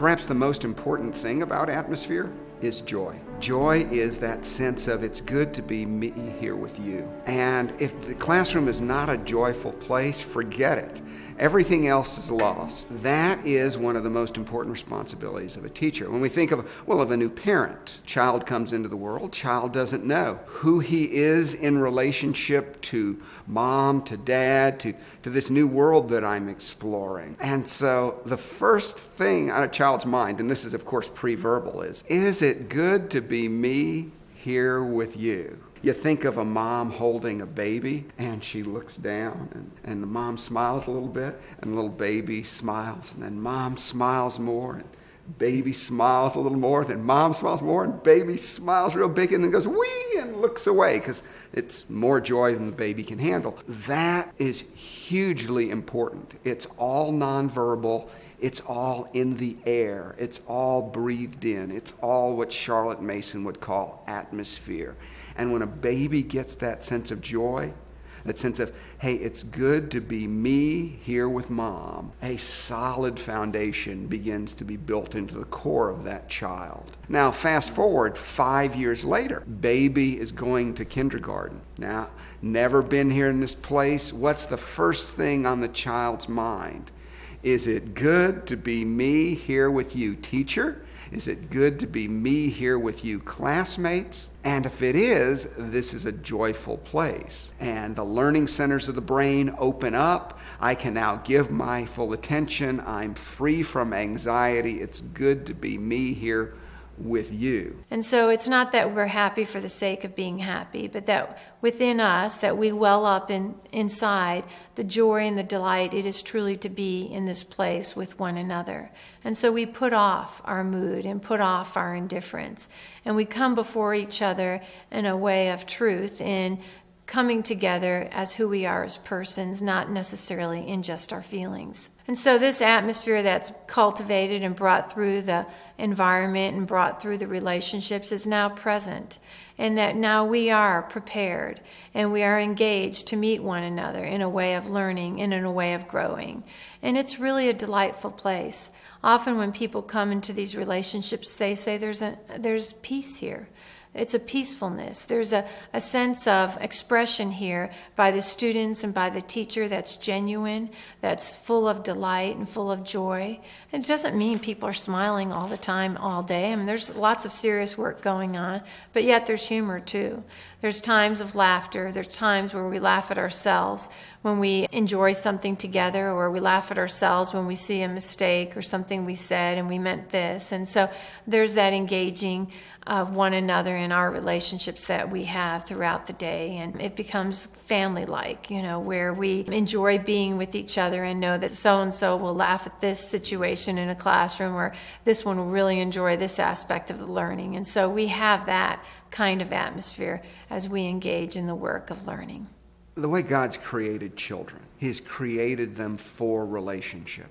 Perhaps the most important thing about atmosphere is joy. Joy is that sense of it's good to be me here with you. And if the classroom is not a joyful place, forget it. Everything else is lost. That is one of the most important responsibilities of a teacher. When we think of a new parent, child comes into the world, child doesn't know who he is in relationship to mom, to dad, to this new world that I'm exploring. And so the first thing on a child's mind, and this is of course pre-verbal, is it good to be me here with you? You think of a mom holding a baby, and she looks down, and the mom smiles a little bit, and the little baby smiles, and then mom smiles more, and baby smiles a little more, then mom smiles more, and baby smiles real big, and then goes, wee, and looks away, because it's more joy than the baby can handle. That is hugely important. It's all nonverbal. It's all in the air. It's all breathed in. It's all what Charlotte Mason would call atmosphere. And when a baby gets that sense of joy, that sense of, hey, it's good to be me here with mom, a solid foundation begins to be built into the core of that child. Now, fast forward 5 years later, baby is going to kindergarten. Now, never been here in this place. What's the first thing on the child's mind? Is it good to be me here with you, teacher? Is it good to be me here with you, classmates? And if it is, this is a joyful place. And the learning centers of the brain open up. I can now give my full attention. I'm free from anxiety. It's good to be me here with you. And so it's not that we're happy for the sake of being happy, but that within us, that we well up inside the joy and the delight it is truly to be in this place with one another. And so we put off our mood and put off our indifference, and we come before each other in a way of truth, in coming together as who we are as persons, not necessarily in just our feelings. And so this atmosphere that's cultivated and brought through the environment and brought through the relationships is now present, and that now we are prepared and we are engaged to meet one another in a way of learning and in a way of growing. And it's really a delightful place. Often when people come into these relationships, they say there's peace here. It's a peacefulness. There's a sense of expression here by the students and by the teacher that's genuine, that's full of delight and full of joy. It doesn't mean people are smiling all the time, all day. I mean, there's lots of serious work going on, but yet there's humor too. There's times of laughter. There's times where we laugh at ourselves when we enjoy something together, or we laugh at ourselves when we see a mistake or something we said and we meant this. And so there's that engaging of one another in our relationships that we have throughout the day, and it becomes family-like, where we enjoy being with each other and know that so-and-so will laugh at this situation in a classroom, or this one will really enjoy this aspect of the learning. And so we have that kind of atmosphere as we engage in the work of learning. The way God's created children, He's created them for relationship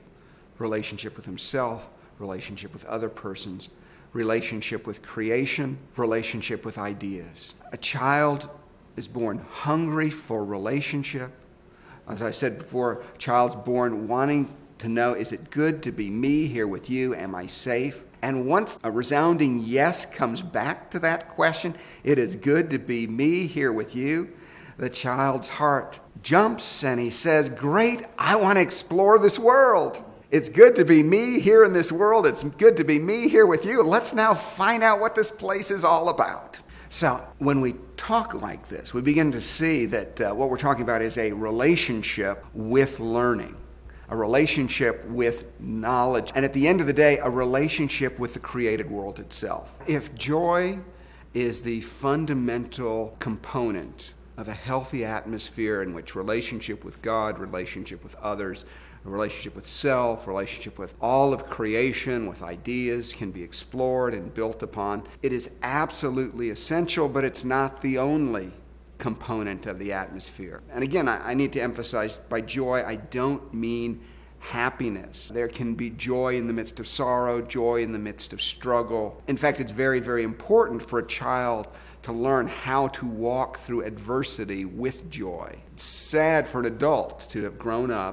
with Himself, relationship with other persons, relationship with creation, relationship with ideas. A child is born hungry for relationship. As I said before, a child's born wanting to know, is it good to be me here with you? Am I safe? And once a resounding yes comes back to that question, it is good to be me here with you, the child's heart jumps and he says, great, I want to explore this world. It's good to be me here in this world. It's good to be me here with you. Let's now find out what this place is all about. So when we talk like this, we begin to see that what we're talking about is a relationship with learning, a relationship with knowledge, and at the end of the day, a relationship with the created world itself. If joy is the fundamental component of a healthy atmosphere in which relationship with God, relationship with others, a relationship with self, relationship with all of creation, with ideas can be explored and built upon. It is absolutely essential, but it's not the only component of the atmosphere. And again, I need to emphasize, by joy, I don't mean happiness. There can be joy in the midst of sorrow, joy in the midst of struggle. In fact, it's very, very important for a child to learn how to walk through adversity with joy. It's sad for an adult to have grown up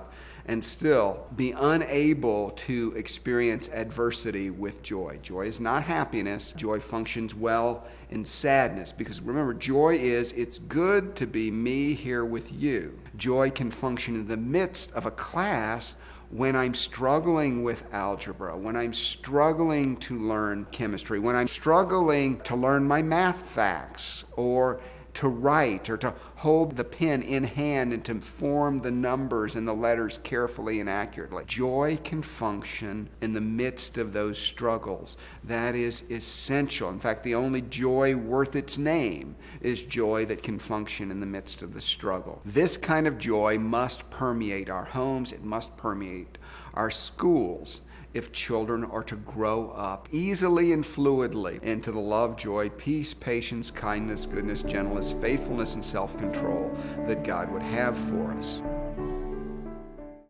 and still be unable to experience adversity with joy. Joy is not happiness. Joy functions well in sadness, because remember, joy is, it's good to be me here with you. Joy can function in the midst of a class when I'm struggling with algebra, when I'm struggling to learn chemistry, when I'm struggling to learn my math facts, or to write, or to hold the pen in hand and to form the numbers and the letters carefully and accurately. Joy can function in the midst of those struggles. That is essential. In fact, the only joy worth its name is joy that can function in the midst of the struggle. This kind of joy must permeate our homes. It must permeate our schools, if children are to grow up easily and fluidly into the love, joy, peace, patience, kindness, goodness, gentleness, faithfulness, and self-control that God would have for us.